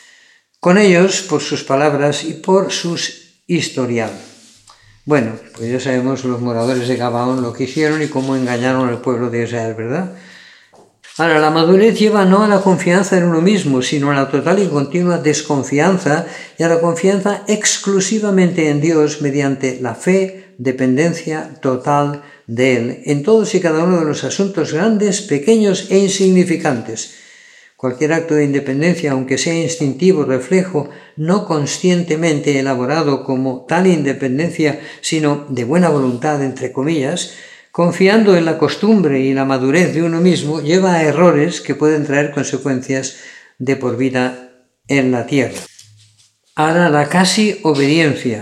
con ellos por sus palabras y por sus historial. Bueno, pues ya sabemos los moradores de Gabaón lo que hicieron y cómo engañaron al pueblo de Israel, ¿verdad? Ahora, la madurez lleva no a la confianza en uno mismo, sino a la total y continua desconfianza y a la confianza exclusivamente en Dios mediante la fe, dependencia total de Él, en todos y cada uno de los asuntos grandes, pequeños e insignificantes. Cualquier acto de independencia, aunque sea instintivo, reflejo, no conscientemente elaborado como tal independencia, sino de buena voluntad, entre comillas, confiando en la costumbre y la madurez de uno mismo, lleva a errores que pueden traer consecuencias de por vida en la tierra. Ahora, la casi obediencia,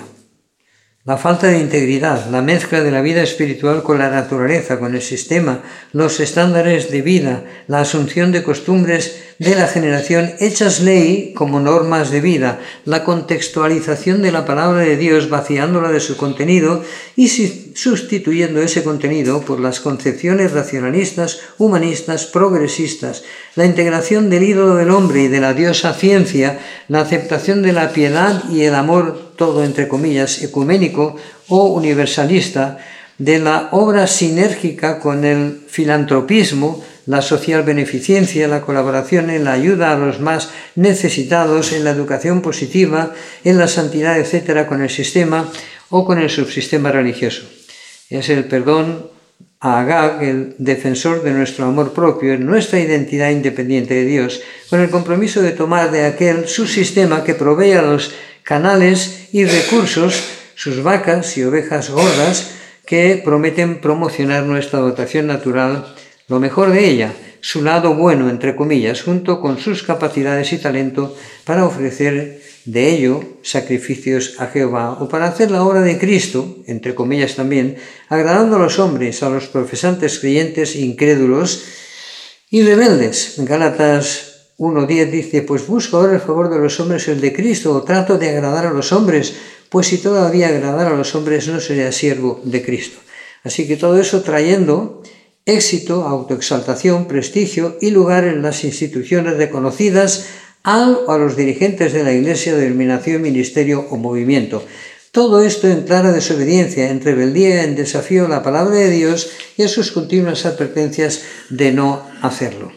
la falta de integridad, la mezcla de la vida espiritual con la naturaleza, con el sistema, los estándares de vida, la asunción de costumbres de la generación hechas ley como normas de vida, la contextualización de la palabra de Dios vaciándola de su contenido y sustituyendo ese contenido por las concepciones racionalistas, humanistas, progresistas, la integración del ídolo del hombre y de la diosa ciencia, la aceptación de la piedad y el amor, todo entre comillas, ecuménico o universalista, de la obra sinérgica con el filantropismo, la social beneficencia, la colaboración en la ayuda a los más necesitados, en la educación positiva, en la santidad, etc., con el sistema o con el subsistema religioso. Es el perdón a Agag, el defensor de nuestro amor propio, en nuestra identidad independiente de Dios, con el compromiso de tomar de aquel subsistema que provee a los canales y recursos, sus vacas y ovejas gordas, que prometen promocionar nuestra dotación natural, lo mejor de ella, su lado bueno, entre comillas, junto con sus capacidades y talento para ofrecer de ello sacrificios a Jehová o para hacer la obra de Cristo, entre comillas también, agradando a los hombres, a los profesantes creyentes incrédulos y rebeldes. En Gálatas 1:10 dice, pues busco ahora el favor de los hombres el de Cristo, o trato de agradar a los hombres, pues si todavía agradar a los hombres no sería siervo de Cristo. Así que todo eso trayendo éxito, autoexaltación, prestigio y lugar en las instituciones reconocidas a los dirigentes de la Iglesia, denominación, ministerio o movimiento. Todo esto en clara desobediencia, en rebeldía, en desafío a la palabra de Dios y a sus continuas advertencias de no hacerlo.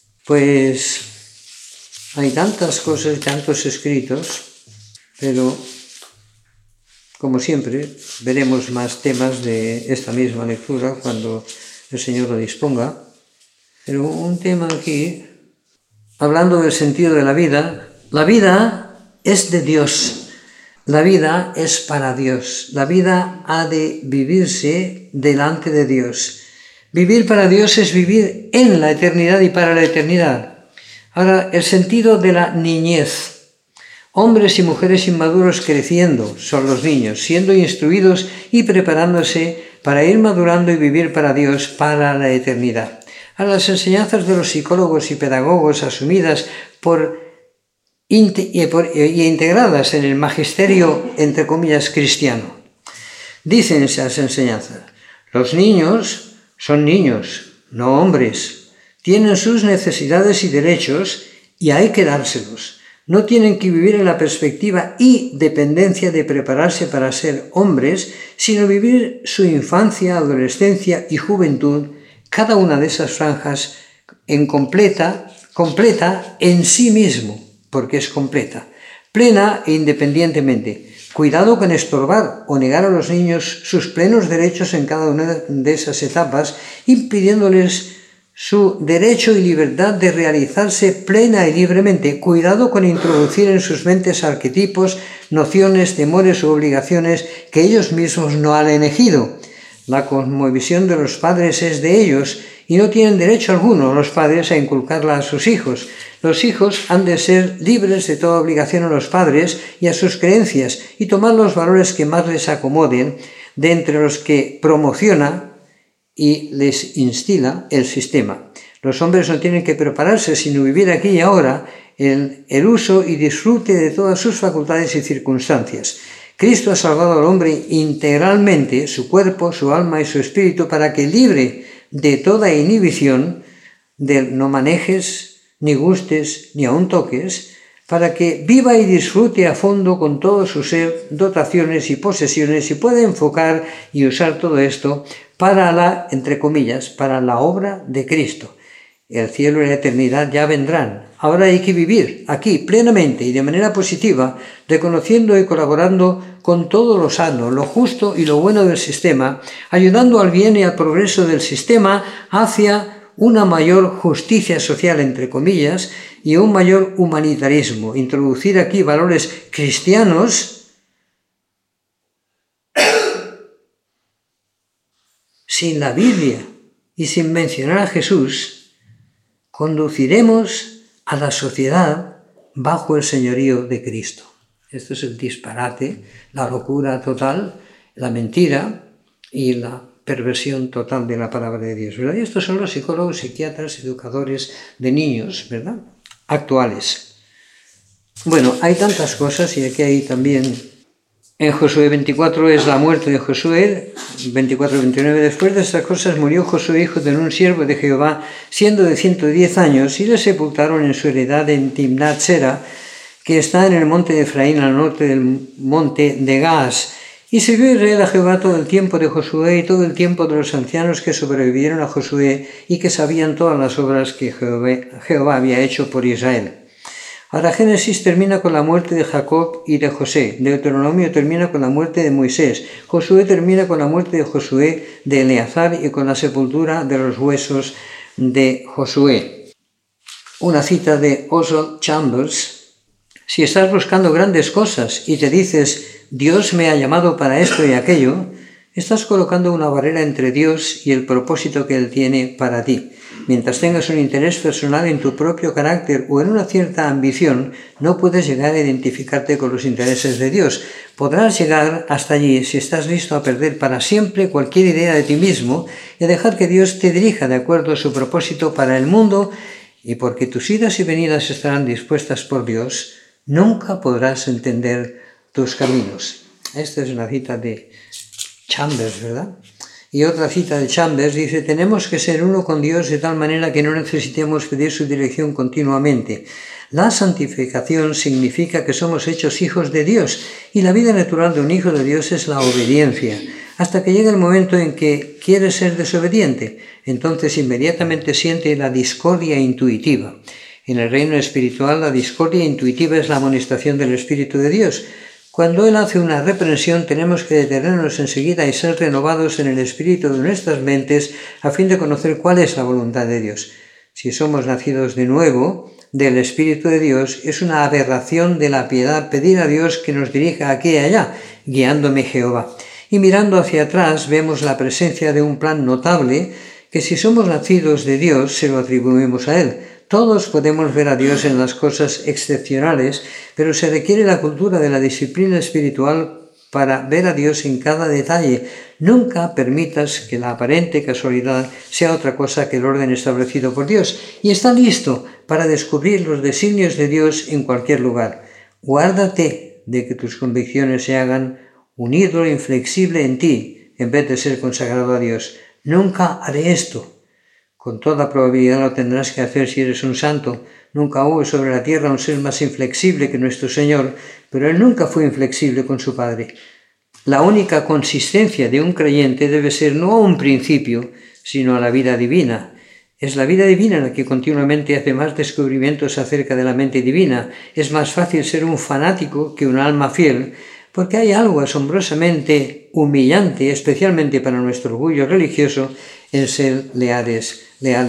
Pues hay tantas cosas y tantos escritos, pero como siempre veremos más temas de esta misma lectura cuando el Señor lo disponga. Pero un tema aquí, hablando del sentido de la vida es de Dios, la vida es para Dios, la vida ha de vivirse delante de Dios. Vivir para Dios es vivir en la eternidad y para la eternidad. Ahora, el sentido de la niñez. Hombres y mujeres inmaduros creciendo son los niños, siendo instruidos y preparándose para ir madurando y vivir para Dios, para la eternidad. Ahora, las enseñanzas de los psicólogos y pedagogos asumidas y integradas en el magisterio, entre comillas, cristiano. Dicen esas enseñanzas: los niños son niños, no hombres. Tienen sus necesidades y derechos y hay que dárselos. No tienen que vivir en la perspectiva y dependencia de prepararse para ser hombres, sino vivir su infancia, adolescencia y juventud, cada una de esas franjas completa en sí mismo, porque es completa, plena e independientemente. Cuidado con estorbar o negar a los niños sus plenos derechos en cada una de esas etapas, impidiéndoles su derecho y libertad de realizarse plena y libremente. Cuidado con introducir en sus mentes arquetipos, nociones, temores u obligaciones que ellos mismos no han elegido. La cosmovisión de los padres es de ellos y no tienen derecho alguno los padres a inculcarla a sus hijos. Los hijos han de ser libres de toda obligación a los padres y a sus creencias y tomar los valores que más les acomoden de entre los que promociona y les instila el sistema. Los hombres no tienen que prepararse, sino vivir aquí y ahora el uso y disfrute de todas sus facultades y circunstancias. Cristo ha salvado al hombre integralmente, su cuerpo, su alma y su espíritu, para que, libre de toda inhibición, del no manejes, ni gustes, ni aun toques, para que viva y disfrute a fondo con todo su ser, dotaciones y posesiones, y pueda enfocar y usar todo esto para la, entre comillas, para la obra de Cristo. El cielo y la eternidad ya vendrán. Ahora hay que vivir aquí plenamente y de manera positiva, reconociendo y colaborando con todo lo sano, lo justo y lo bueno del sistema, ayudando al bien y al progreso del sistema hacia una mayor justicia social, entre comillas, y un mayor humanitarismo. Introducir aquí valores cristianos sin la Biblia y sin mencionar a Jesús, conduciremos a la sociedad bajo el señorío de Cristo. Esto es el disparate, la locura total, la mentira y la perversión total de la palabra de Dios, ¿verdad? Y estos son los psicólogos, psiquiatras, educadores de niños, ¿verdad?, actuales. Bueno, hay tantas cosas, y aquí hay también, en Josué 24 es la muerte de Josué, 24-29, después de estas cosas murió Josué, hijo de un siervo de Jehová, siendo de 110 años, y le sepultaron en su heredad en Timnat-Sera, que está en el monte de Efraín, al norte del monte de Gaas. Y sirvió Israel a Jehová todo el tiempo de Josué y todo el tiempo de los ancianos que sobrevivieron a Josué y que sabían todas las obras que Jehová había hecho por Israel. Ahora Génesis termina con la muerte de Jacob y de José, Deuteronomio termina con la muerte de Moisés, Josué termina con la muerte de Josué, de Eleazar y con la sepultura de los huesos de Josué. Una cita de Oswald Chambers: si estás buscando grandes cosas y te dices Dios me ha llamado para esto y aquello, estás colocando una barrera entre Dios y el propósito que Él tiene para ti. Mientras tengas un interés personal en tu propio carácter o en una cierta ambición, no puedes llegar a identificarte con los intereses de Dios. Podrás llegar hasta allí si estás listo a perder para siempre cualquier idea de ti mismo y a dejar que Dios te dirija de acuerdo a su propósito para el mundo, y porque tus idas y venidas estarán dispuestas por Dios, nunca podrás entender tus caminos. Esta es una cita de Chambers, ¿verdad? Y otra cita de Chambers dice: tenemos que ser uno con Dios de tal manera que no necesitemos pedir su dirección continuamente. La santificación significa que somos hechos hijos de Dios, y la vida natural de un hijo de Dios es la obediencia, hasta que llega el momento en que quiere ser desobediente. Entonces inmediatamente siente la discordia intuitiva. En el reino espiritual, la discordia intuitiva es la amonestación del Espíritu de Dios. Cuando Él hace una reprensión, tenemos que detenernos enseguida y ser renovados en el espíritu de nuestras mentes a fin de conocer cuál es la voluntad de Dios. Si somos nacidos de nuevo del Espíritu de Dios, es una aberración de la piedad pedir a Dios que nos dirija aquí y allá, guiándome Jehová. Y mirando hacia atrás vemos la presencia de un plan notable que, si somos nacidos de Dios, se lo atribuimos a Él. Todos podemos ver a Dios en las cosas excepcionales, pero se requiere la cultura de la disciplina espiritual para ver a Dios en cada detalle. Nunca permitas que la aparente casualidad sea otra cosa que el orden establecido por Dios, y está listo para descubrir los designios de Dios en cualquier lugar. Guárdate de que tus convicciones se hagan un ídolo inflexible en ti, en vez de ser consagrado a Dios. Nunca haré esto. Con toda probabilidad lo tendrás que hacer si eres un santo. Nunca hubo sobre la tierra un ser más inflexible que nuestro Señor, pero Él nunca fue inflexible con su Padre. La única consistencia de un creyente debe ser no a un principio, sino a la vida divina. Es la vida divina la que continuamente hace más descubrimientos acerca de la mente divina. Es más fácil ser un fanático que un alma fiel, porque hay algo asombrosamente humillante, especialmente para nuestro orgullo religioso, en ser leales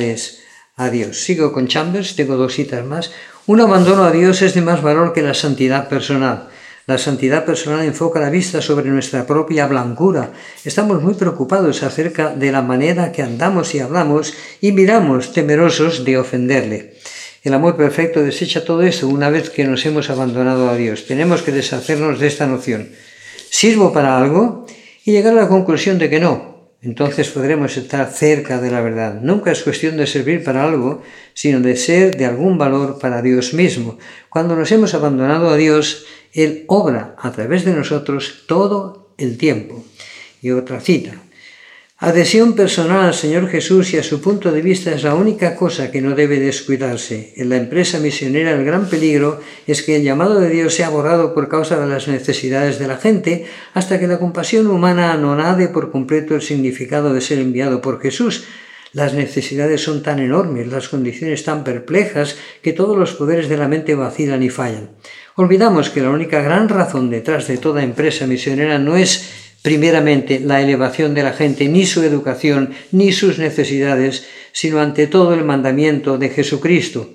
a Dios. Sigo con Chambers, tengo 2 citas más. Un abandono a Dios es de más valor que la santidad personal. La santidad personal enfoca la vista sobre nuestra propia blancura. Estamos muy preocupados acerca de la manera que andamos y hablamos y miramos temerosos de ofenderle. El amor perfecto desecha todo esto una vez que nos hemos abandonado a Dios. Tenemos que deshacernos de esta noción. ¿Sirvo para algo? Y llegar a la conclusión de que no. Entonces podremos estar cerca de la verdad. Nunca es cuestión de servir para algo, sino de ser de algún valor para Dios mismo. Cuando nos hemos abandonado a Dios, Él obra a través de nosotros todo el tiempo. Y otra cita. Adhesión personal al Señor Jesús y a su punto de vista es la única cosa que no debe descuidarse. En la empresa misionera el gran peligro es que el llamado de Dios sea borrado por causa de las necesidades de la gente, hasta que la compasión humana anonade por completo el significado de ser enviado por Jesús. Las necesidades son tan enormes, las condiciones tan perplejas, que todos los poderes de la mente vacilan y fallan. Olvidamos que la única gran razón detrás de toda empresa misionera no es primeramente la elevación de la gente, ni su educación, ni sus necesidades, sino ante todo el mandamiento de Jesucristo: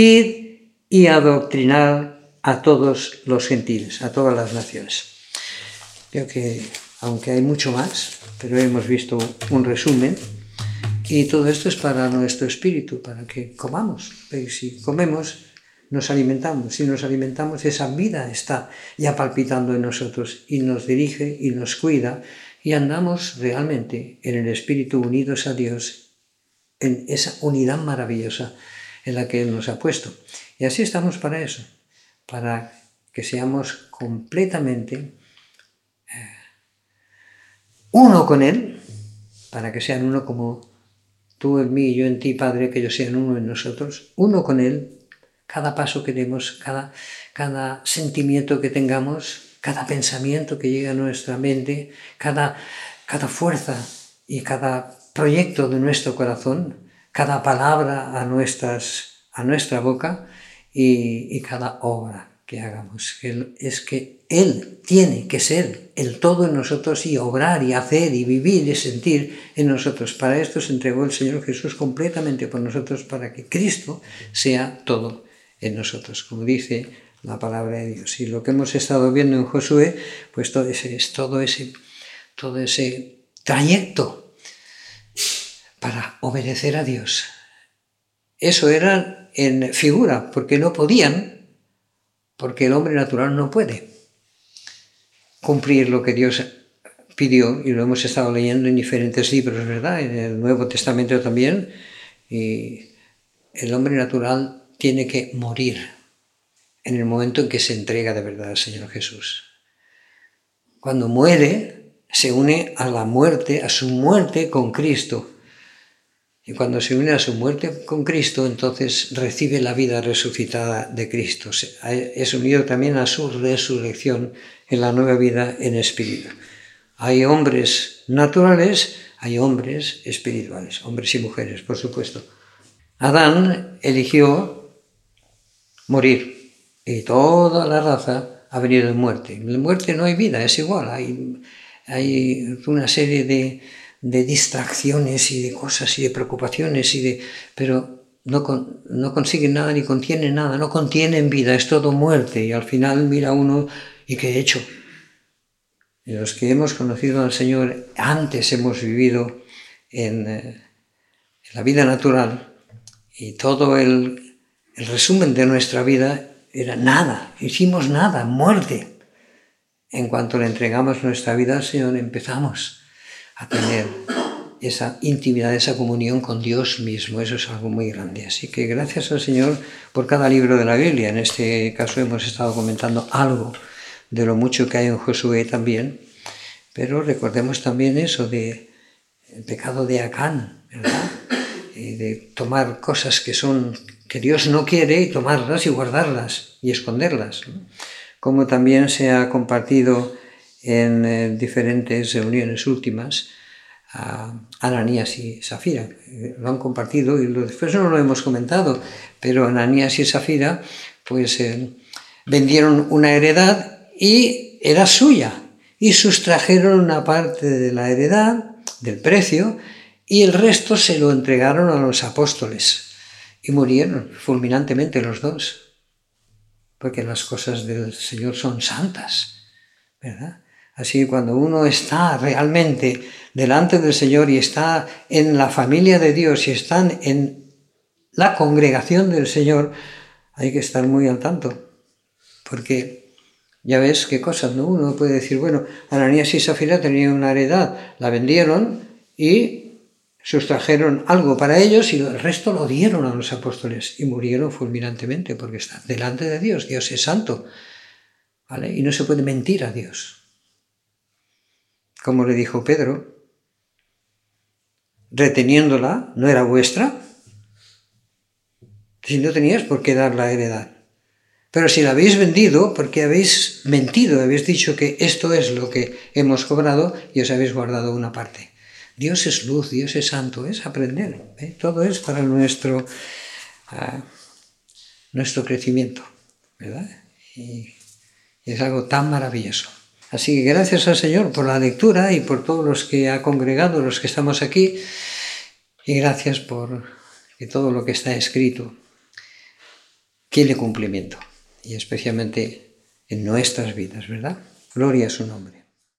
id y adoctrinar a todos los gentiles, a todas las naciones. Creo que, aunque hay mucho más, pero hemos visto un resumen, y todo esto es para nuestro espíritu, para que comamos. Y si comemos, nos alimentamos. Si nos alimentamos, esa vida está ya palpitando en nosotros y nos dirige y nos cuida, y andamos realmente en el Espíritu unidos a Dios, en esa unidad maravillosa en la que Él nos ha puesto. Y así estamos para eso, para que seamos completamente uno con Él, para que sean uno como tú en mí y yo en ti, Padre, que ellos sean uno en nosotros, uno con Él. Cada paso que demos, cada sentimiento que tengamos, cada pensamiento que llegue a nuestra mente, cada fuerza y cada proyecto de nuestro corazón, cada palabra a nuestra boca y cada obra que hagamos. Es que Él tiene que ser el todo en nosotros y obrar y hacer y vivir y sentir en nosotros. Para esto se entregó el Señor Jesús completamente por nosotros, para que Cristo sea todo en nosotros, como dice la palabra de Dios. Y lo que hemos estado viendo en Josué, pues todo ese trayecto para obedecer a Dios. Eso era en figura, porque no podían, porque el hombre natural no puede cumplir lo que Dios pidió, y lo hemos estado leyendo en diferentes libros, ¿verdad? En el Nuevo Testamento también, y el hombre natural tiene que morir en el momento en que se entrega de verdad al Señor Jesús. Cuando muere, se une a la muerte, a su muerte con Cristo. Y cuando se une a su muerte con Cristo, entonces recibe la vida resucitada de Cristo. Es unido también a su resurrección en la nueva vida en espíritu. Hay hombres naturales, hay hombres espirituales, hombres y mujeres, por supuesto. Adán eligió morir, y toda la raza ha venido en muerte. En la muerte no hay vida, es igual, hay una serie de distracciones y de cosas y de preocupaciones, pero no consiguen nada ni contienen nada, no contienen vida, es todo muerte, y al final mira uno, ¿y qué he hecho? Y los que hemos conocido al Señor, antes hemos vivido en la vida natural, y todo el el resumen de nuestra vida era nada, hicimos nada, muerte. En cuanto le entregamos nuestra vida al Señor, empezamos a tener esa intimidad, esa comunión con Dios mismo. Eso es algo muy grande. Así que gracias al Señor por cada libro de la Biblia. En este caso hemos estado comentando algo de lo mucho que hay en Josué también, pero recordemos también eso de el pecado de Acán, ¿verdad? Y de tomar cosas que Dios no quiere y tomarlas y guardarlas y esconderlas, ¿no? Como también se ha compartido en diferentes reuniones últimas a Ananías y Safira. Lo han compartido y después no lo hemos comentado, pero Ananías y Safira pues vendieron una heredad y era suya y sustrajeron una parte de la heredad, del precio, y el resto se lo entregaron a los apóstoles y murieron fulminantemente los dos. Porque las cosas del Señor son santas, ¿verdad? Así que cuando uno está realmente delante del Señor y está en la familia de Dios y están en la congregación del Señor, hay que estar muy al tanto. Porque ya ves qué cosas, ¿no? Uno puede decir, bueno, Ananías y Safira tenían una heredad, la vendieron y sustrajeron algo para ellos y el resto lo dieron a los apóstoles y murieron fulminantemente porque están delante de Dios. Dios es santo, ¿vale? Y no se puede mentir a Dios. Como le dijo Pedro, reteniéndola, ¿no era vuestra? Si no tenías por qué dar la heredad. Pero si la habéis vendido, porque habéis mentido, habéis dicho que esto es lo que hemos cobrado y os habéis guardado una parte. Dios es luz, Dios es santo, es aprender. Todo es para nuestro crecimiento, ¿verdad? Y es algo tan maravilloso. Así que gracias al Señor por la lectura y por todos los que ha congregado, los que estamos aquí, y gracias por que todo lo que está escrito tiene cumplimiento, y especialmente en nuestras vidas, ¿verdad? Gloria a su nombre.